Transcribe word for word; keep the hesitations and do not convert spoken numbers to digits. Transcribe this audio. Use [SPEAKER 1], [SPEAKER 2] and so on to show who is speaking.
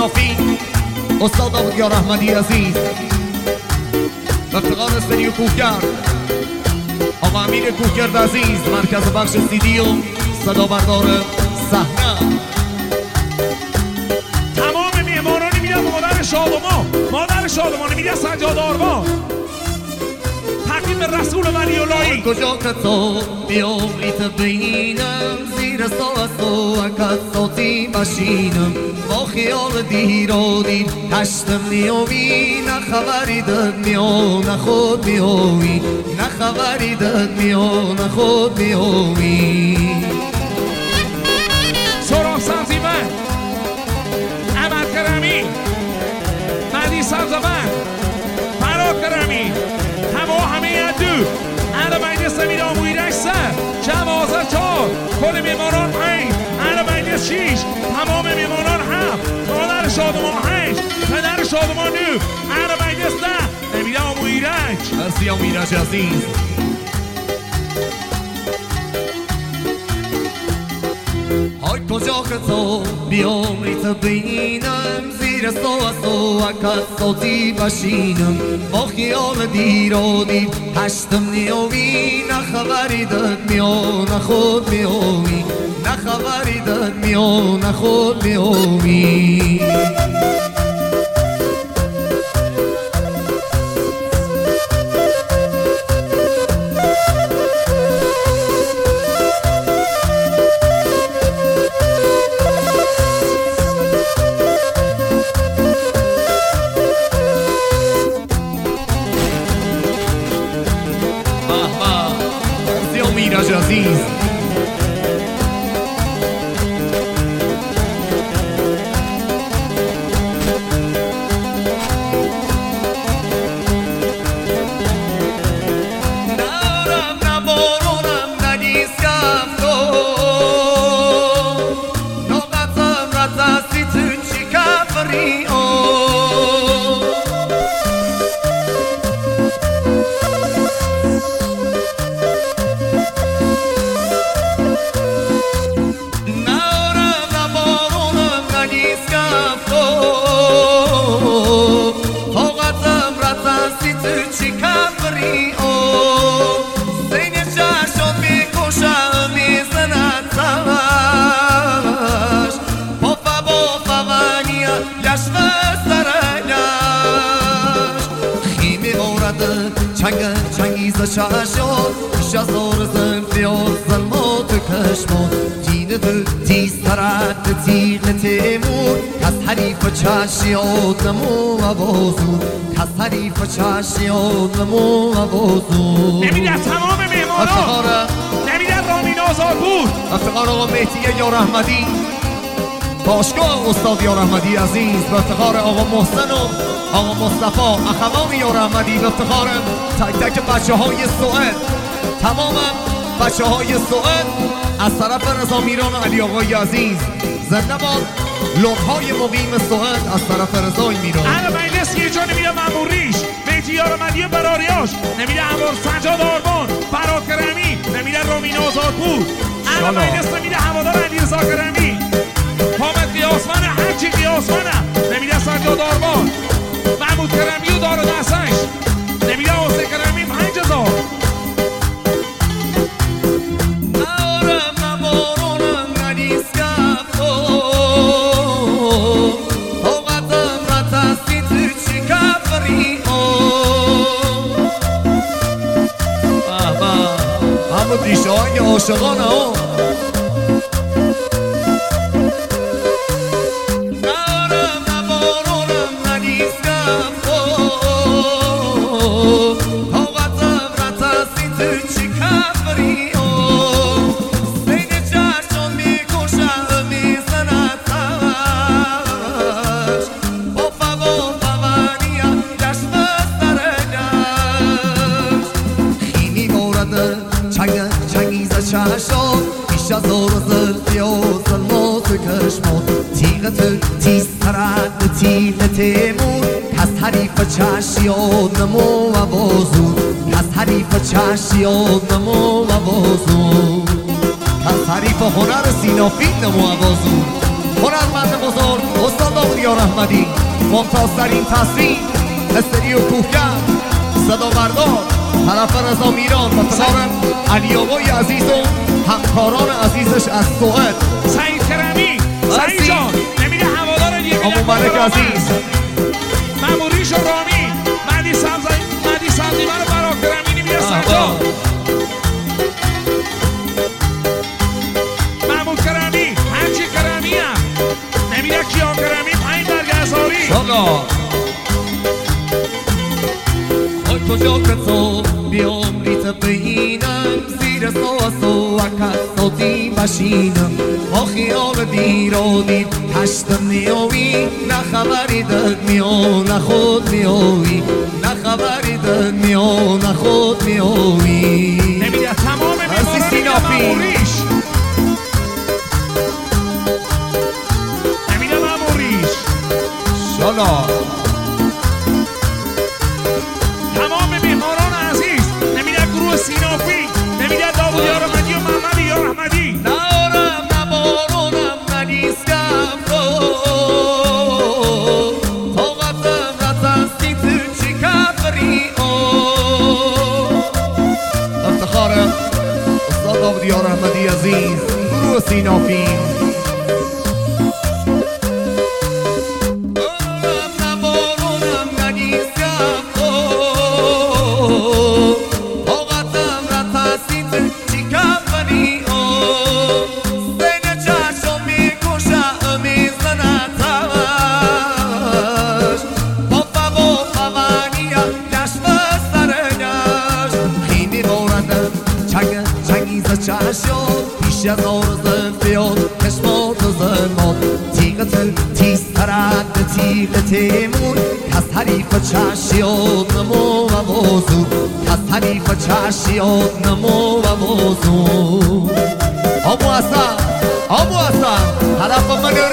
[SPEAKER 1] سینافی استاد داودیار احمدی عزیز و افتقار سری کوهگرد آقا امیر کوهگرد عزیز، مرکز بخش سیدی و صدا بردار صحنه.
[SPEAKER 2] تمام میهمانانی میدن مادر شادمان، مادر شادمانی میدن سجاد آرمان، تقدیم به رسول ولی اللهی.
[SPEAKER 1] کجا که تو بیامریت بینم زیر ساعت و اکساتی بشینم با خیال دیر و دیر هشتم نیاوی نه خبری داد میو نه خود میوی نه خبری داد میو نه خود میوی.
[SPEAKER 2] سراب سبزیمن احمد کرمی، مهدی سبزمن، فراد کرمی، همه همه یدو اهل بیت سمید آموی رکسه جوازه چار کل میماران پنج اهل بیت شیش تمام میماران هفت مادر شادمان هشت پدر شادمان نو اهل بیت سه نمیده آموی رک.
[SPEAKER 1] مرسی آموی رک عزیز. های کجا که تو بیامریت بینم زیر ساعت و اکساتی بشینم با خیال دیر و دیر هشتم نیاوی نه خبری داد میو نه خود میوی نه خبری داد میو نه خود میوی. میراج عزیز. نارم نبارونم نگیسکم تو ناقتم رتاسی تو چی کفری چنگ چنگیز شاشون پیش از آرزم فیاز ظلمات کشمون جین دل تیز ترد تیغ تیمور کس حریف چشیاد نمو عوازون کس حریف چشیاد نمو عوازون.
[SPEAKER 2] نمیده تمام میهمانان نمیده رامین آزاد بود.
[SPEAKER 1] افتقار آقا مهدی یار احمدی باشگاه استاد یار احمدی عزیز و افتقار آقا محسن و آقا مصطفی اخوان یار احمدی و افتخار تک تک بچه های سوئد، تمام بچه های سوئد از طرف رضا میران و علی آقای عزیز. زنده باد لونهای مقیم سوئد از طرف رضای میران.
[SPEAKER 2] اهل مجلس یه جا نمیده ماموریش مهدی یار احمدی براریاش نمیده هموار سجاد آرمان فراد کرمی نمیده رامین آزاد بود. اهل مجلس نمیده هوادار علیرضا کرمی حامد قیاسمن هرچی قیاسمنه نمیده سجاد آرمان محمود کرمی و دار و دستش نمیده حسین کرمی پنج هزار.
[SPEAKER 1] نارم نبارونم ندیسکم تو طاقتم رتستی تو چی کفری همه دیشه های عاشقانه ها. پیش از آرزل فیاز ظلمات کشمان تیغ تو تیز ترد تیغ تیمون کس حریف چشیاد نمو عوازون کس حریف چشیاد نمو عوازون کس حریف هنر سینافی نمو عوازون هنر هنرمند بزرگ استاد داودیار احمدی، ممتازترین تصویر استریو کوهکن، صدا بردار طرف رضا میران و افتخار علی آقای عزیز و همکاران عزیزش از سوئد.
[SPEAKER 2] سعید کرمی، سعید جان نمیده هوادار دیگه
[SPEAKER 1] امو ملک عزیز،
[SPEAKER 2] ماموریش و رامی، مهدی سبزی مهدی سبزی برای برا کرمی نمیده سعید جان، مامو کرمی هرچی کرمی هم نمیده کیا کرمی پنج برگزاری
[SPEAKER 1] شالا ای کجا که تو بیامریت بینم زیر ساس و عکس صوتی بشینم با خیال دیر و دیر هشت میاوی نه خبری داد میو نه خود میاوی نه خبری داد میو نه خود میاوی
[SPEAKER 2] نمیده تمام میمارا ماموریش نمیده ماموریش
[SPEAKER 1] شالا
[SPEAKER 2] سینافی نمیده داود یار احمدی و محمد یار احمدی
[SPEAKER 1] نارم نبارونم ننیسکم طاقتم رتستی تو چی کفری افتخار استاد داود یار احمدی عزیز گروه سینافی. چشم پیش از آرز فیاد چشمات زمان تیغت تیز ترد تیغ تیمون کس حریف چشیاد نمو و موضوع کس حریف چشیاد نمو و موضوع آبو حسن آبو حسن طرف من